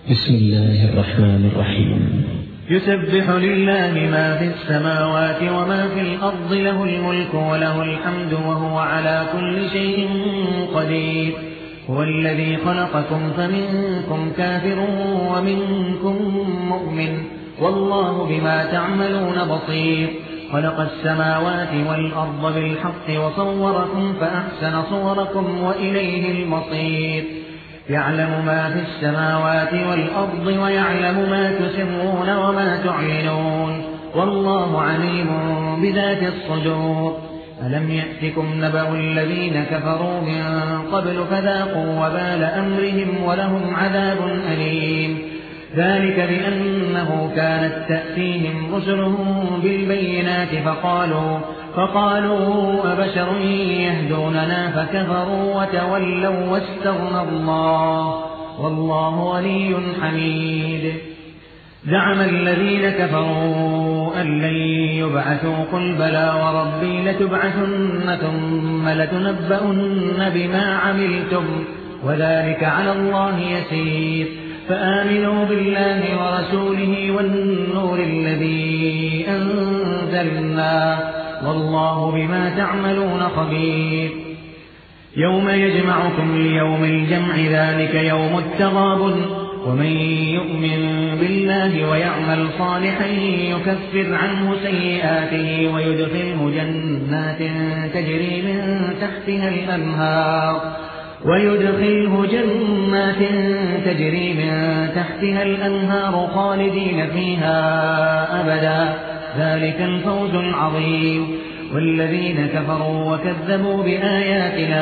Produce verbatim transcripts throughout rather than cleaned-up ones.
بسم الله الرحمن الرحيم. يسبح لله ما في السماوات وما في الأرض، له الملك وله الحمد وهو على كل شيء قدير. هو الذي خلقكم فمنكم كافر ومنكم مؤمن، والله بما تعملون بصير. خلق السماوات والأرض بالحق وصوركم فأحسن صوركم وإليه المصير. يعلم ما في السماوات والأرض ويعلم ما تسرون وما تعلنون، والله عليم بذات الصدور. ألم يأتكم نبأ الذين كفروا من قبل فذاقوا وبال أمرهم ولهم عذاب أليم. ذلك بأنه كانت تأتيهم رسلهم بالبينات فقالوا فقالوا أبشر يهدوننا فكفروا وتولوا واستغنى الله، والله غني حميد. زعم الذين كفروا أن لن يبعثوا، قل بلى وربي لتبعثن ثم لتنبؤن بما عملتم وذلك على الله يسير. فآمنوا بالله ورسوله والنور الذي أنزلنا، والله بما تعملون خبير. يوم يجمعكم ليوم الجمع، ذلك يوم التغابن. ومن يؤمن بالله ويعمل صالحا يكفر عنه سيئاته ويدخله جنات تجري من تحتها الأنهار ويدخله جنات تجري من تحتها الأنهار خالدين فيها أبدا، ذلك الفوز العظيم. والذين كفروا وكذبوا بآياتنا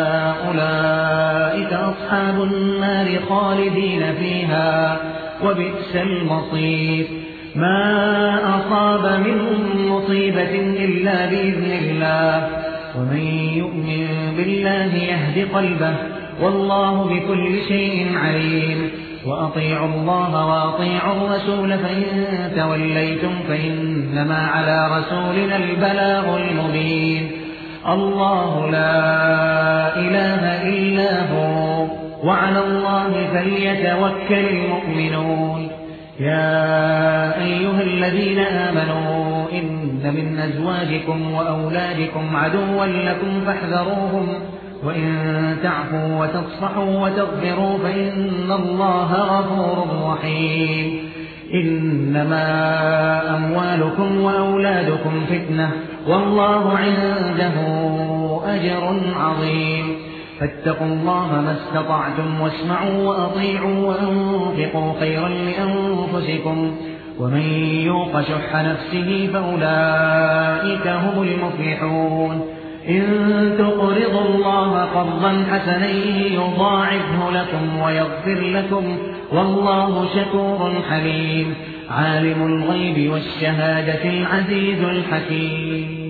أولئك أصحاب النار خالدين فيها وبئس المصير. ما أصاب من مصيبة إلا بإذن الله، ومن يؤمن بالله يهد قلبه، والله بكل شيء عليم. وأطيعوا الله وأطيعوا الرسول، فإن توليتم فإنما على رسولنا البلاغ المبين. الله لا إله إلا هو، وعلى الله فليتوكل المؤمنون. يا أيها الذين آمنوا إن من أزواجكم وأولادكم عدوا لكم فاحذروهم، وإن تعفوا وتصفحوا وتغفروا فإن الله غفور رحيم. إنما أموالكم وأولادكم فتنة، والله عنده أجر عظيم. فاتقوا الله ما استطعتم واسمعوا وأطيعوا وأنفقوا خيرا لأنفسكم، ومن يوق شح نفسه فأولئك هم المفلحون. إن تقرضوا الله قرضا حسنا يضاعفه لكم ويغفر لكم، والله شكور حليم. عالم الغيب والشهادة العزيز الحكيم.